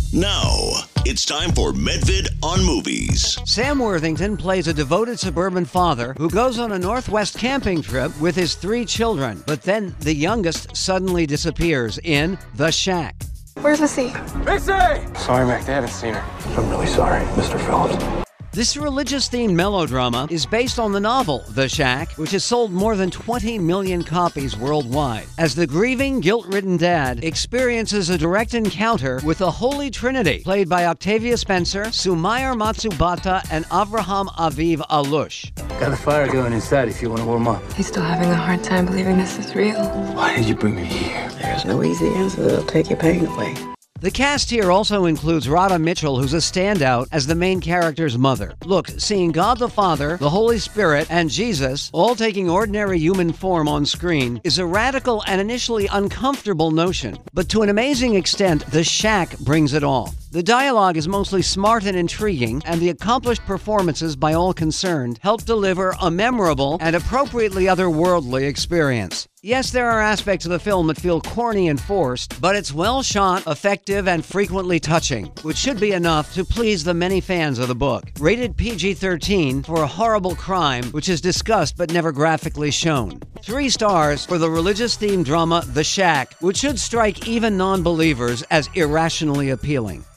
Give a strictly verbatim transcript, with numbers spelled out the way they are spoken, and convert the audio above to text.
Now, it's time for Medvid on Movies. Sam Worthington plays a devoted suburban father who goes on a Northwest camping trip with his three children, but then the youngest suddenly disappears in The Shack. Where's Missy? Missy! Sorry, Mac, they haven't seen her. I'm really sorry, Mister Phillips. This religious-themed melodrama is based on the novel The Shack, which has sold more than twenty million copies worldwide, as the grieving, guilt-ridden dad experiences a direct encounter with the Holy Trinity, played by Octavia Spencer, Sumire Matsubata, and Avraham Aviv Alush. Got a fire going inside if you want to warm up. He's still having a hard time believing this is real. Why did you bring me here? There's no easy answer that'll take your pain away. The cast here also includes Radha Mitchell, who's a standout as the main character's mother. Look, seeing God the Father, the Holy Spirit, and Jesus all taking ordinary human form on screen is a radical and initially uncomfortable notion. But to an amazing extent, The Shack brings it all. The dialogue is mostly smart and intriguing, and the accomplished performances by all concerned help deliver a memorable and appropriately otherworldly experience. Yes, there are aspects of the film that feel corny and forced, but it's well shot, effective, and frequently touching, which should be enough to please the many fans of the book. Rated P G thirteen for a horrible crime which is discussed but never graphically shown. Three stars for the religious-themed drama The Shack, which should strike even non-believers as irrationally appealing.